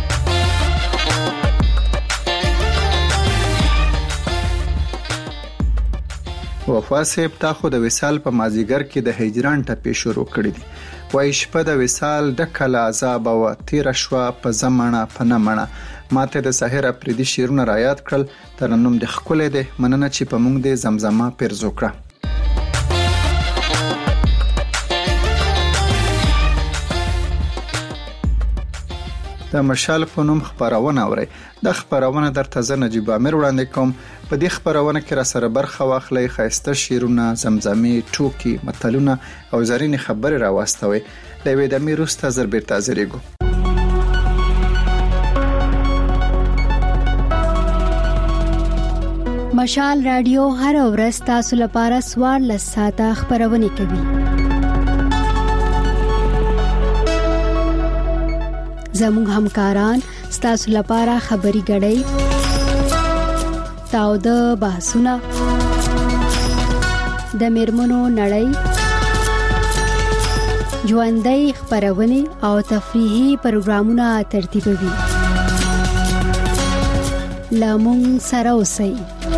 وفا صاحب تا خو د وصال په مازیګر کې د هجران ټپې شروع کړې دي وای شپه د وصال ډکه له عذاب او تیر شوا په زمانه په نمنه ماته د سحر افریدي شیرونه را یاد کړل ترنم د خپل ده مننه چې په مونږ د زمزمه پرزو کړه د مشال په نوم خبرونه اوري د خبرونه درته زه نجیب امیر وړاندې کوم په دې خبرونه کې را سره برخه واخلې خایسته شیرونه زمزمي ټوکی متلونه او زرینې خبرې را واستوي د وې د میروسته زر بیرته زریګو مشال رادیو هر ورځ تاسو لپاره سوار لساته خبرونه کوي زموږ همکاران ستاسو لپاره خبري غړي تاوده بحثونه د میرمنو نړۍ ژوندۍ خبرونه او تفریحي پروګرامونه ترتیبوي لامون سره اوسئ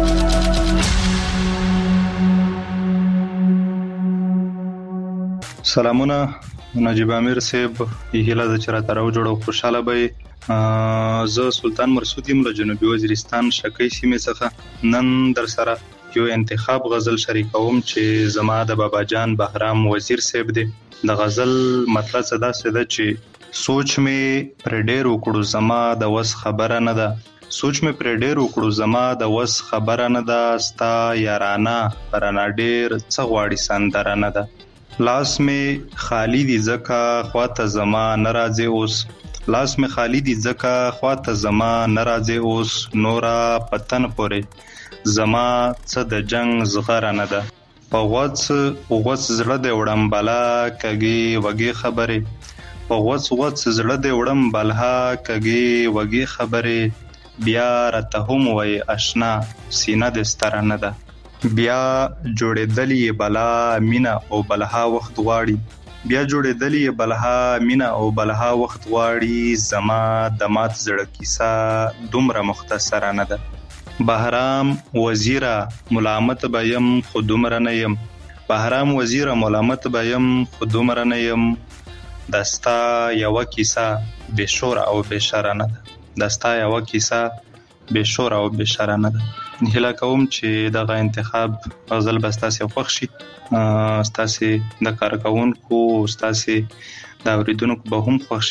سلامونه نجیب امیر صاحب هیله د چرته راو جوړو خوشاله به زه سلطان مرسود یم له جنوبي وزیرستان شکی سیمه څخه نن در سره یو انتخاب غزل شریکوم چې زما د بابا جان بهرام وزیر صاحب دی د غزل مطلب څه ده چې سوچ می پر ډېر وکړو زما د وس خبره نه ده سوچ می پر ډېر وکړو زما د وس خبره نه ده ستا یارانه پرانا ډېر څه غواړي سندره نه ده لاس می خالی دی زکا خواته زما ناراضه اوس لاس می خالی دی زکا خواته زما ناراضه اوس نورا پتن پورې زما څه د جنگ زغره نه ده په وڅ زړه د وړم بالا کګي وګي خبره په وڅ زړه د وړم بالا کګي وګي خبره بیا راته هم وای آشنا سینه د سترنه ده بیا جوړېدلې بلا مینا او بلها وخت غواړي بیا جوړېدلې بلها مینا او بلها وخت غواړي زما د مات زړه کیسه دومره مختصره نه ده بهرام وزیره ملامت بیم خودمره نه يم بهرام وزیره ملامت بیم خودمره نه يم دستا یو کیسه بشور او بشره نه ده دستا یو کیسه بشور او بشره نه ده هیله کوم چې دغه انتخاب غزل بستاسي خوښ شي ستاسي د کارکونکو ستاسي د اوریدونکو به هم خوښ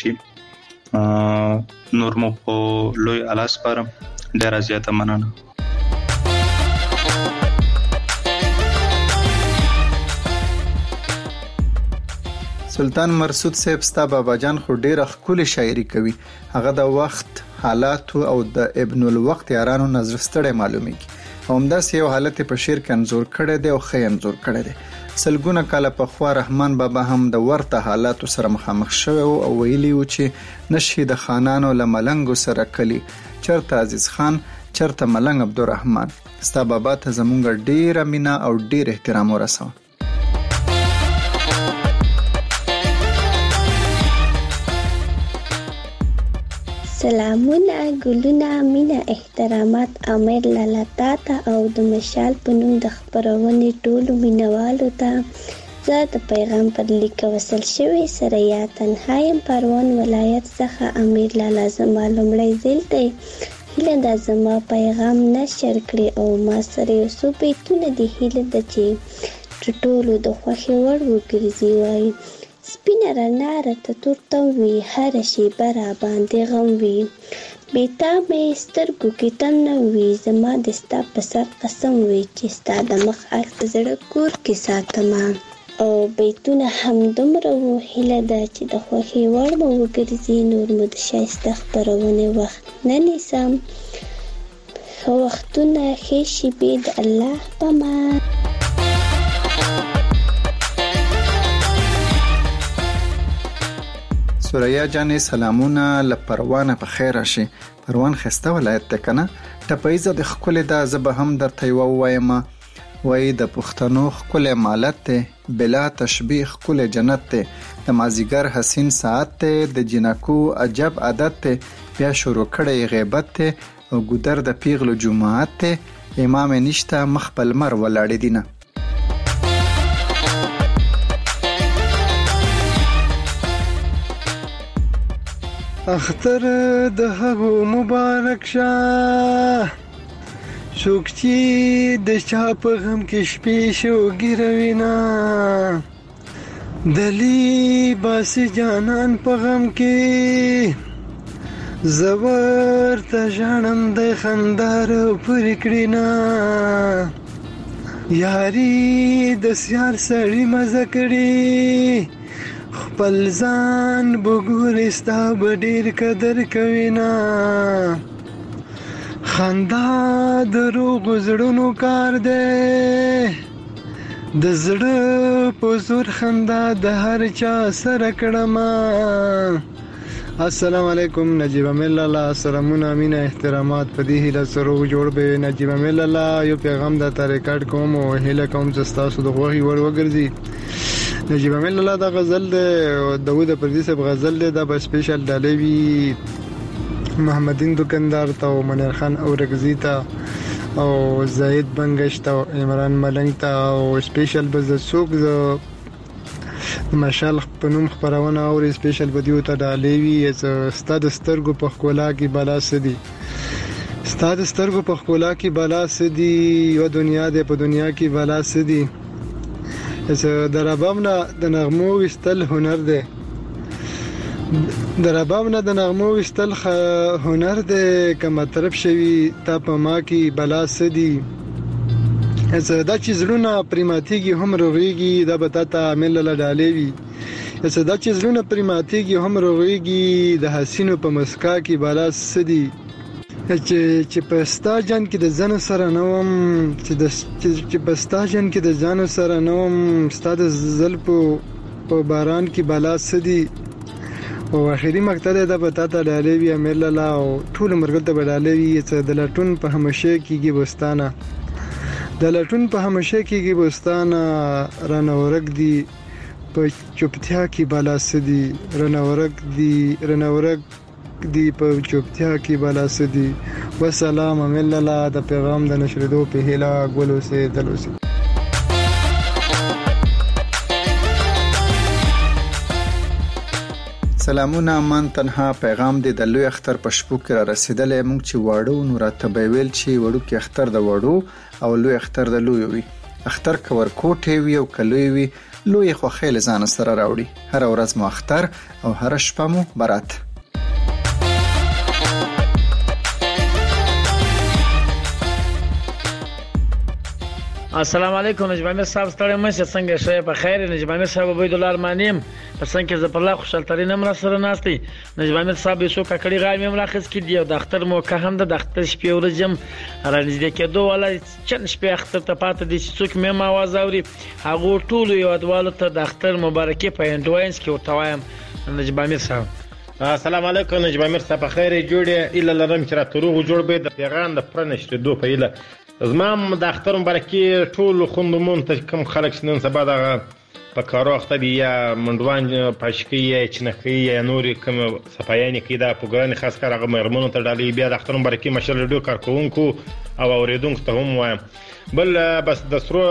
شي نور مو په لوی الاس پر ډیر زیاته مننه سلطان مرسود صاحب ستا بابا جان خو ډیره ښکلي شاعري کوي هغه د وخت حالات او د ابن الوقت یارانو نظر ستړی معلومیږي همداسې یو حالت په شعر کې انزور کړی دی او ښه انزور کړی دی سلګونه کاله پخوا رحمان بابا هم د ورته حالاتو سره مخامخ شوی او ویلی و چې نشي د خانانو له ملنګو سره کلی چرته عزیز خان چرته ملنګ عبدالرحمن ستا بابا ته زمونږ ډیره مینا او ډیر احترام ورسوه سلامونه ګلونه مینا احترامات امیر لالا تا او د مشال په نوم د خبرونې ټولو مینوالو ته زه د پیغام پر لیک وصل شوی سره یا تنهایم پروان ولایت څخه امیر لالا زما لومړی ځل دی هیله دا زما پیغام نشر کړي او ما سره یو څو بیتونه د هیله د چې ټولو د خوښې وړ وګرځي وایي سپینه رڼا راته تورته وي هره شیبه را باندې غم وي بیتا مې سترګو کې تم نه وي زما د ستا په سر قسم وي چې ستا د مخ عکس زړه کور کې ساتمه او بیتونه هم دومره وو هیله ده چې د خوښې وړ مو وګرځي نور مو د ښایسته خپرونې وخت نه نیسم ښه وختونه ښې شیبې د الله په امان سوریا جانې سلامونه ل پروانه په خیر راشي پروان خسته ولایت ته کنه ټپایزه د خپل د زبه هم درته یو وایم وای د پښتنو خپل مالت ته بلا تشبیه خپل جنت ته د مازیګر حسین ساعت ته د جنکو عجب عادت ته بیا شروع کړي غیبت ته او ګودر د پیغلو جماعت ته امام نشته مخبل مر ولاړ دینه اختر د هغو مبارک شه څوک چې د چا په غم کې شپې شو ګیروینا دلی باس جانان په غم کې زور ته ژړم د خندار پر کړینا یاري د سیار سړی مزه کړی خپل ځان بګورستا به ډیر قدر کوینا خندا د روغ زړونو کار دی د زړه په زور خندا د هر چا سره کړم السلام علیکم. نجیب امیل الله سلامونه مینه احترامات په دې هیله سره جوړ به نجیب امیل الله یو پیغام د تاریکټ کوم او هیله کوم چې تاسو د غوغي ور وګرځي. نجیب امیل الله دا غزل د داوود پردیس په غزل د په سپیشل ډالوي محمدین دکاندار ته او منیر خان اورګزی ته او زاید بنگش ته عمران ملنګ ته او سپیشل بز سوق مشال په نوم خبرونه او سپیشل ویډیو ته ډالېوي چې ستاد سترګو په خپلا کې بالا سدي ستاد سترګو په خپلا کې بالا سدي یو دنیا دې په دنیا کې بالا سدي چې دربامنا د نغمو وستل هنر دی دربامنا د نغمو وستل هنر دی کما طرف شوی تا په ما کې بالا سدي دا چې زړونه پریماتيږي هم روغيږي دا به تاسو عمل له ډالېوي دا چې زړونه پریماتيږي هم روغيږي د حسینو په مسکا کې بالا سدي چې پستا جن کې د زنه سره نوم چې پستا جن کې د ځانو سره نوم ستاد زلپو په باران کې بالا سدي او اخیری مقطع دا به تاسو ډالېوي عمل له او ټول مرګ ته ډالېوي چې د لټون په همشه کېږي بوستانه د لټون په همشه کېږي بوستانه رنورک دی په چوپتیا کې بالا سدي رنورک دی په چوپتیا کې بالا سدي. والسلام علیکم الله د پیغام د نشریدو په هیله ګلو سه دلوسی. سلامونه. من تنها پیغام دی د لوی اختر په شپو کې را رسیدلې مونږ چې واړو نو راته ویل چې وړو کې اختر د وړو او لوی اختر د لوی وي. اختر کور کوټه وي او کلوي وي لوی خو خیل ځان سره راوړي. هر ورځ مو اختر او هر شپه مو برات. السلام علیکم. نجیب امیر صاحب ستړی مشه څنګه شوی په خیر؟ نجیب امیر صاحب عبید الله ارمانیم په څنګه ز پر الله خوشحال ترين امر سره ناشتي. نجیب امیر صاحب یو ککړی غاړې مملخص کې دی او د اختر موقع هم د اختر شپې ورځم راځي کېدو ولا چن شپې اختر ته پاتې دي چې څوک مې आवाज اوري هغه ټول یو ادوالو ته د اختر مبارکي په انډوینس کې ورتوایم. نجیب امیر صاحب السلام علیکم. نجیب امیر صاحب خیر جوړه اله لرم چې را تروغ جوړ به د پیغام د پرنشت دو په اله زمام د اختر مبارکي ټول خوندمون ته کوم خلک نن سبا د په کارو اخته بي یا منډوان پاشکی یا چنکي یا نور کوم صفایاني کې دا پروګرام خاص کار هغه مرمنو ته ډالې بیا د اختر مبارکي مشال ډو کارکونکو او اوریدونکو ته هم وایم. بل بس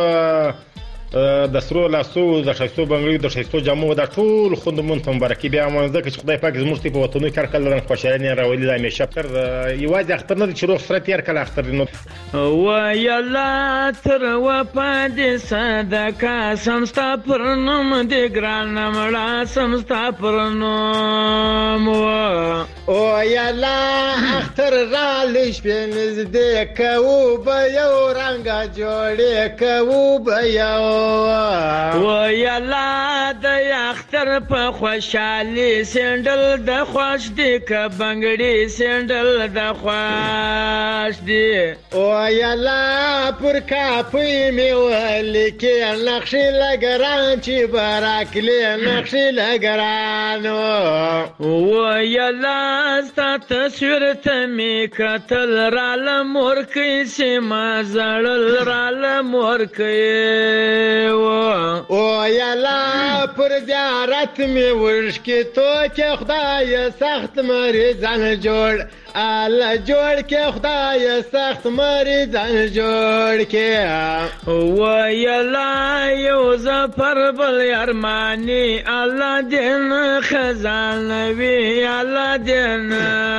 د سرو لاسو د شایستو بنگړي د شایستو جامو د ټول خوندمون ته مبارکي بیا مونږ چې خدای پاک زموږ په وطنو کې کار کړل خوشاله راولي د همیشه پر یوازې اختر نه چې روغ سره تیر کړل اختر نو و یلا تر و پد صدقه سمستا پرنم دی ګران مړه سمستا پرنم او یلا اختر را لښ په نزدې کو به یو رنگ جوړې کو به یو و یلا د اختر په خوشالي سندل د خوش دی ک بنگړي سندل د خوش دی او یلا پر کاپي می ولیکي نقش لګران چې براکلي نقش لګران و یلا ست تصویر ته می کتل را لمر کې سما زړل را لمر کې او یلا پر زیارت می ورشکی تو که خدای سخت مریضان جوړ الله جوړ کې خدای سخت مریضان جوړ کې و یلا یو زفر بل ارمانی الله دین خزانوي الله دین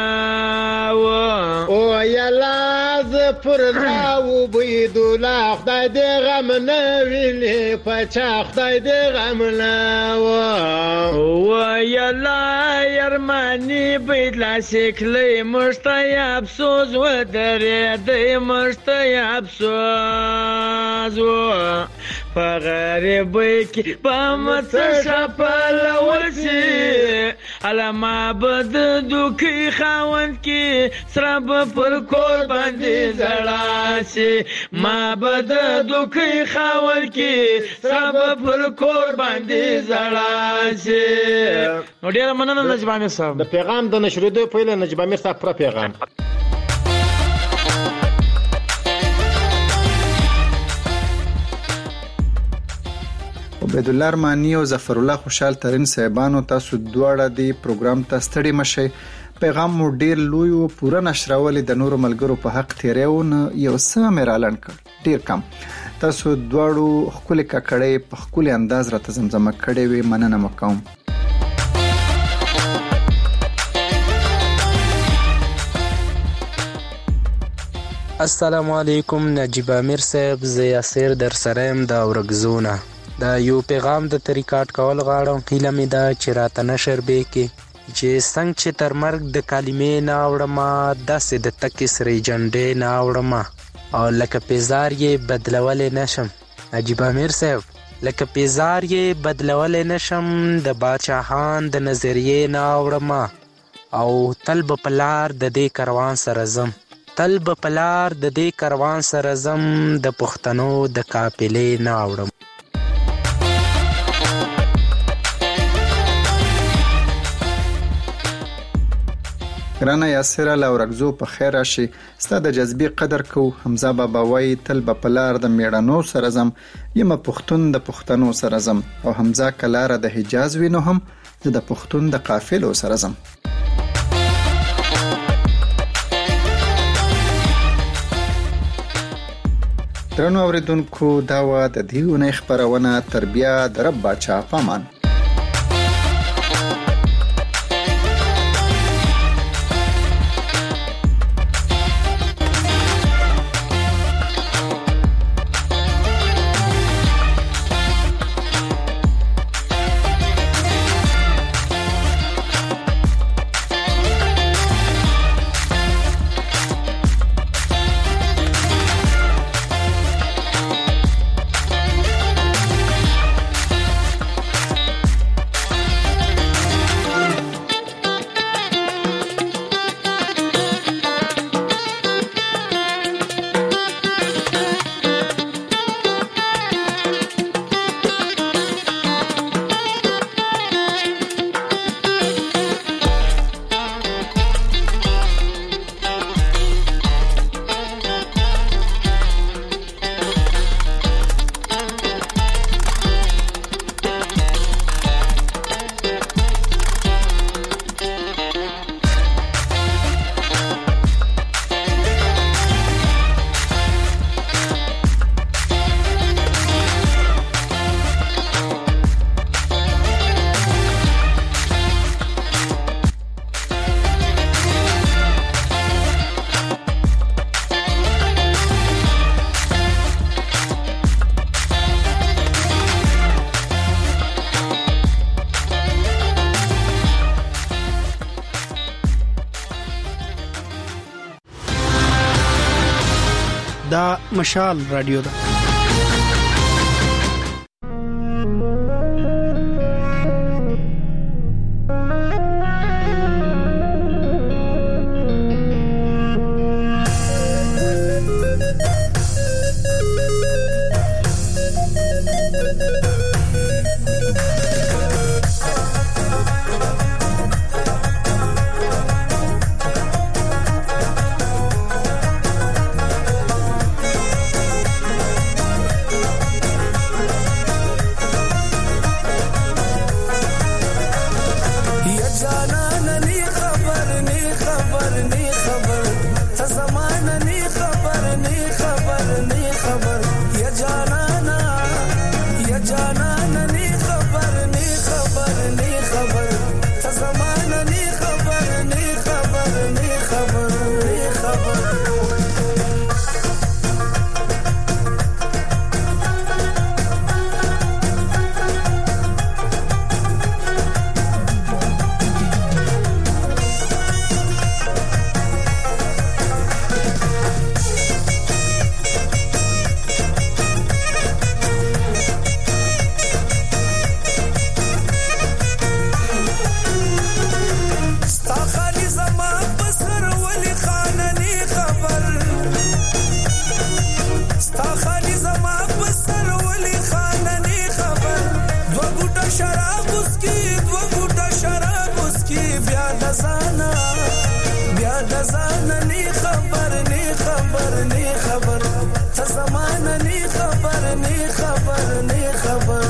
او یلا زفر راو بيدولا خدای دې غم نه ویني پچا خدای دې غم نه و یلا ارمانی بيدلا شکلې مشتای افسوس و درې دې مشتای افسوس و فغریب کې په مت شپل ورسي علما بد دوکي خاوند کې سرب پر کور باندې زړه شي ما بد دوکي خاوند کې سرب پر کور باندې زړه شي. نو ډیر مننه نجیب عامر صاحب. د پیغام د نشریدو په اړه نجیب عامر صاحب پر پیغام عبید الله ارمانی او ظفر الله خوشحال ترین صاحبانو تاسو دواړه دی پروګرام ته ستړي مشئ. پیغام مو ډیر لوی او پوره نشراولې د نورو ملګرو په حق تیریونه یو څه مېرالن کړ ډیر کم. تاسو دواړو خپل ککړې په خپل انداز را تزمزمه کړې وي مننه مکوم. السلام علیکم نجیب عامر صاحب، زه یاسر در سره یم د اورګزونه. دا یو پیغام د ریکارډ کول غواړم. هیله مې ده چې راته نشر به کې چې څنګه چې تر مرګ د کلمې نه اوړم داسې د تکې سرې جنډې نه اوړم او لکه پیزار یې بدلولی نشم. نجیب عامر صاحب لکه پیزار یې بدلولی نشم، د باچاهان د نظریې نه اوړم او تل به په لار د دې کاروان سره ځم، تل به په لار د دې کاروان سره ځم، د پښتنو د قافلې نه اوړم. ګرانه یاسره لاورګزو په خیر راشي. ستا د جذبې قدر کو. حمزه بابا وای تل په پلار د میړانو سره زم، یم پښتون د پښتنو سره زم. او حمزه کلاره د حجاز وینو هم د پښتون د قافلو سره زم. درنو اوریدونکو دا و د دې ونې خبرونه تربیه د رب باچا پامان. دا مشال رادیو ده. د ځان نه خبر نه خبر نه خبر ته زمانه نه خبر نه خبر نه خبر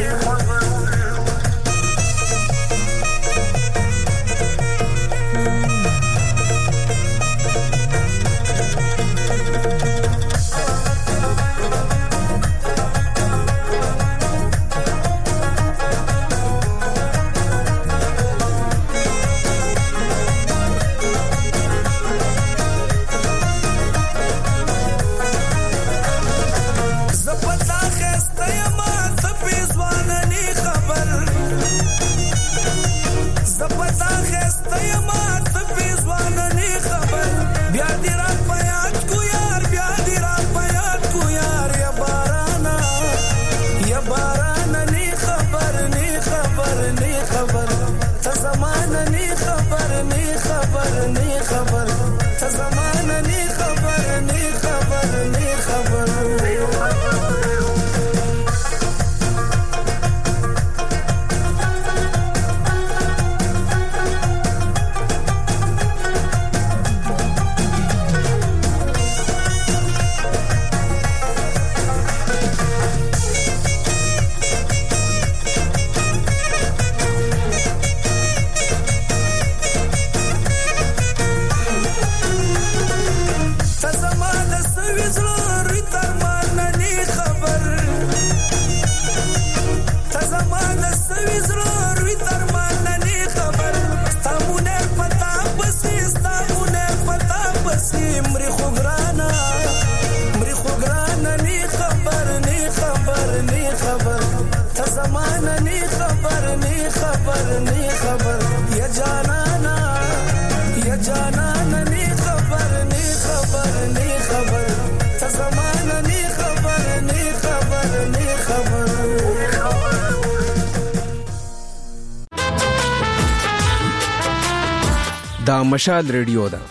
دا مشال ریډیو ده.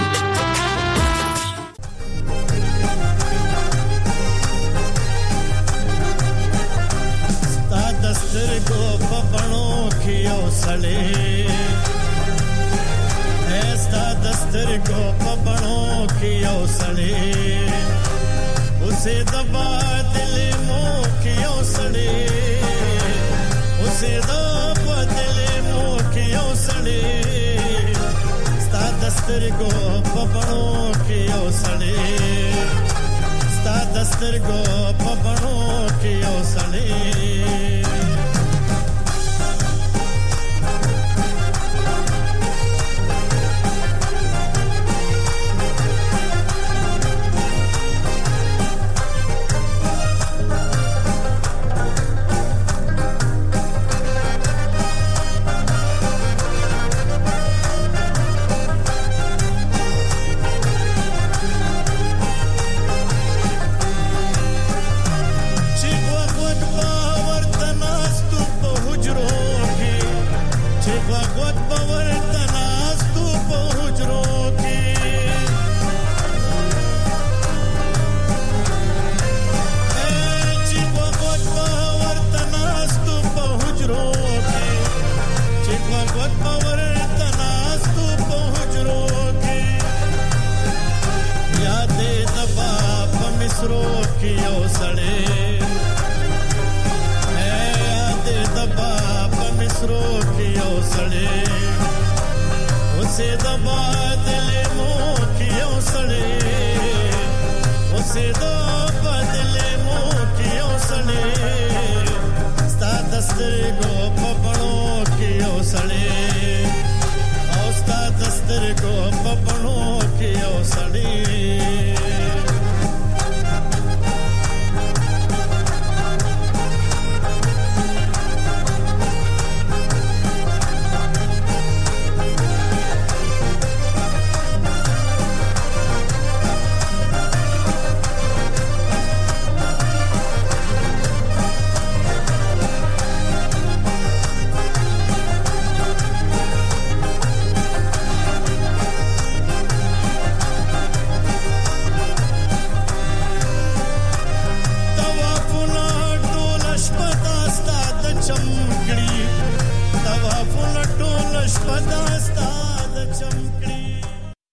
ستا دسترګو په بڼو کې یو سړی ستا دسترګو په بڼو کې یو سړی اوسې د باطل مو کې یو سړی اوسې د باطل مو کې یو سړی دسترګو په بڼو کې یو سړی ستا دسترګو په بڼو کې یو سړی